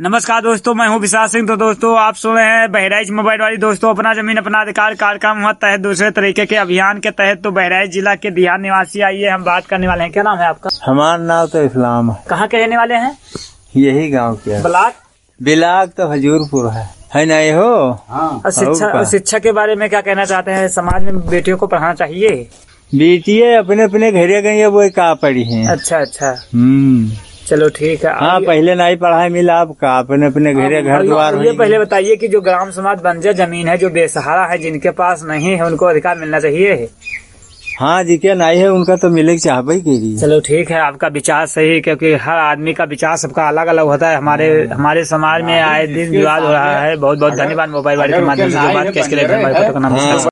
नमस्कार दोस्तों, मैं हूं विशाल सिंह। तो दोस्तों आप सुन रहे हैं बहराइच मोबाइल वाली। दोस्तों अपना जमीन अपना अधिकार कार्यक्रम तहत दूसरे तरीके के अभियान के तहत तो बहराइच जिला के दिहान निवासी आइए हम बात करने वाले हैं। क्या नाम है आपका? हमारा नाम तो इस्लाम है। कहाँ के रहने वाले हैं? यही गांव के। बिलाग तो हजूरपुर है नहीं हो। हाँ। शिक्षा के बारे में क्या कहना चाहते हैं? समाज में बेटियों को पढ़ाना चाहिए? बेटियां अपने अपने घरे गई है, वो का पढ़ी है। अच्छा। चलो ठीक है। हाँ, पहले नहीं पढ़ाई मिला, अब का अपने अपने घरे घर द्वार। ये पहले बताइए कि जो ग्राम समाज बंजर जमीन है, जो बेसहारा है, जिनके पास नहीं है, उनको अधिकार मिलना चाहिए। हाँ, जिनके नहीं है उनका तो मिले चाहबे के। चलो ठीक है, आपका विचार सही है, क्योंकि हर आदमी का विचार सबका अलग अलग होता है। हमारे समाज में आए दिन विवाद हो रहा है। बहुत बहुत धन्यवाद मोबाइल वाले के माध्यम से जो बात किया इसके लिए।